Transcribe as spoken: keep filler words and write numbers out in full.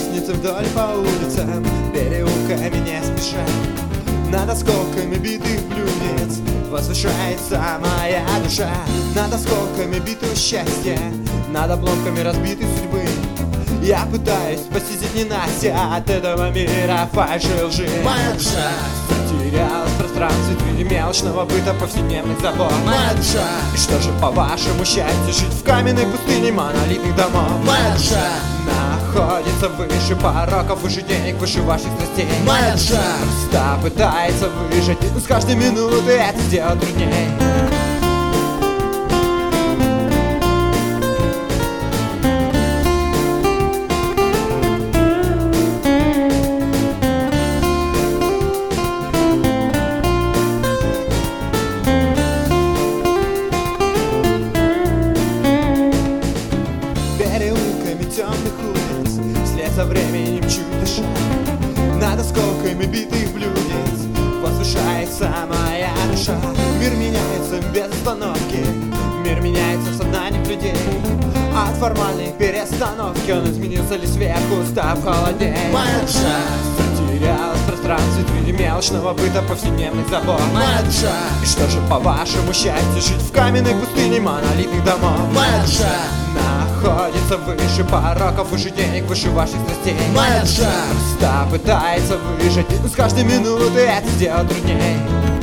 лестницы вдоль по улицам, переулками не спеша. Над осколками битых блюдец возвышается моя душа. Над осколками битого счастья, над обломками разбитой судьбы я пытаюсь постичь ненастья от этого мира фальши и лжи. Моя душа затерялась в пространстве среди мелочного быта повседневных забот. Моя душа. И что же по-вашему счастье жить в каменной пустыне монолитных домов? Моя душа находится выше пороков, выше денег, выше ваших страстей. Моя душа просто пытается выжить, но с каждой минуты это сделать трудней. Переулками темных улиц вслед за временем чуть дыша. Над осколками битых блюдец возвышается моя душа. Мир меняется без остановки, мир меняется в сознаниях людей. От формальной перестановки он изменился лишь сверху, став холодней. Моя душа затерялась в пространстве среди мелочного быта повседневных забот. Моя душа. И что же по-вашему счастье жить в каменной пустыне монолитных домов? Моя душа находится выше пороков, выше денег, выше ваших страстей. Моя душа просто пытается выжить, но с каждой минуты это сделать трудней.